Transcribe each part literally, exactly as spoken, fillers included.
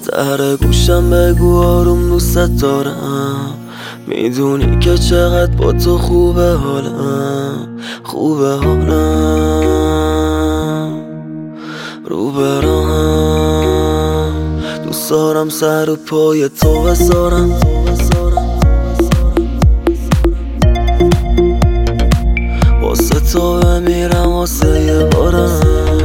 در گوشم بگو آروم دوست دارم، میدونی که چقدر با تو خوبه حالم، خوبه حالم رو برم. دوست دارم سر و پای تو بذارم، واسه تو بمیرم واسه یه بارم.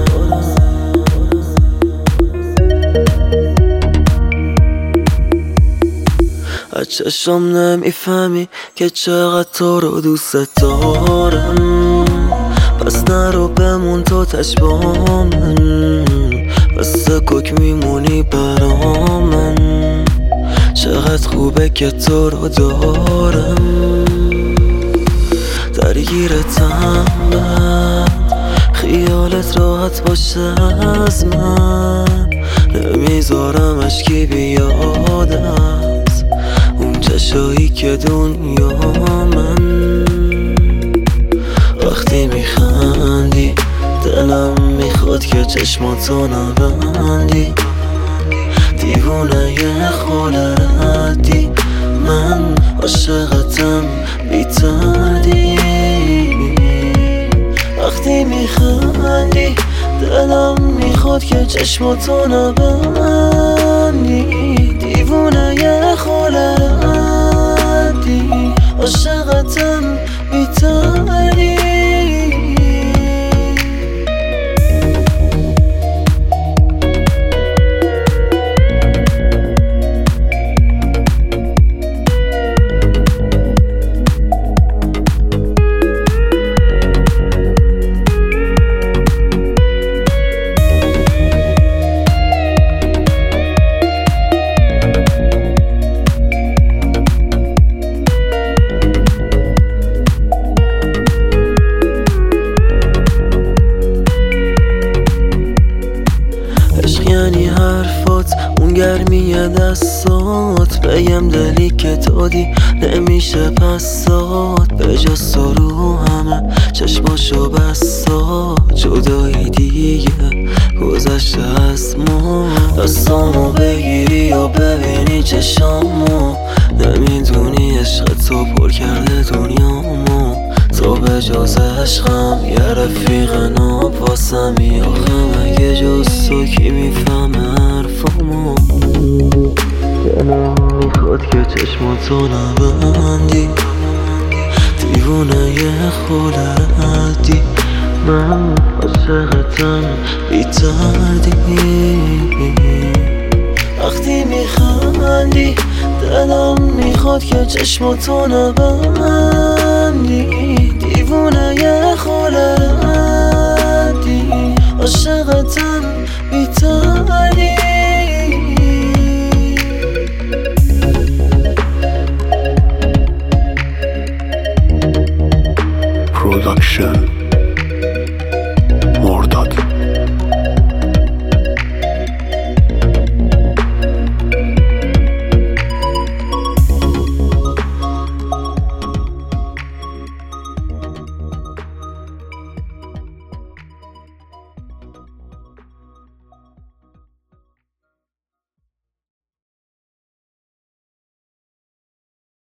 از چشم نمیفهمی که چقدر تو رو دوست دارم، پس نرو بمون تو تش با من، مثل کوک میمونی برا من. چقدر خوبه که تو رو دارم، درگیرتم من، خیالت راحت باشه از من. نمیذارم اشکی بیاد از اون چشایی که دنیا من. وقتی میخندی دلم میخواد که چشماتو نبندی، دیوونه یه خاله ردی، من عاشقتم بی تردید. وقتی میخندی دلم میخواد که چشماتو نبندی، دیوونه یه خاله ردی، عاشقتم بی تردید. یعنی حرفات، اون گرمی دستات، بگم دلی که دادی نمیشه پسات. به جز تو رو همه چشماشو بستات، جدایی دیگه گذشته از ما. دستامو بگیری و ببینی چشامو، نمیدونی عشق تو پر کرده دنیامو. تو به جز عشقم یه رفیق ناپاسمی، آخه مگه جز تو کی میفهمه حرفامو. دلم میخواد که چشماتو نبندی، دیوونه یه خاله ردی، من عاشقتم بی تردید. وقتی میخندی دلم میخواد که چشماتو نبندی، دیوونه یه خاله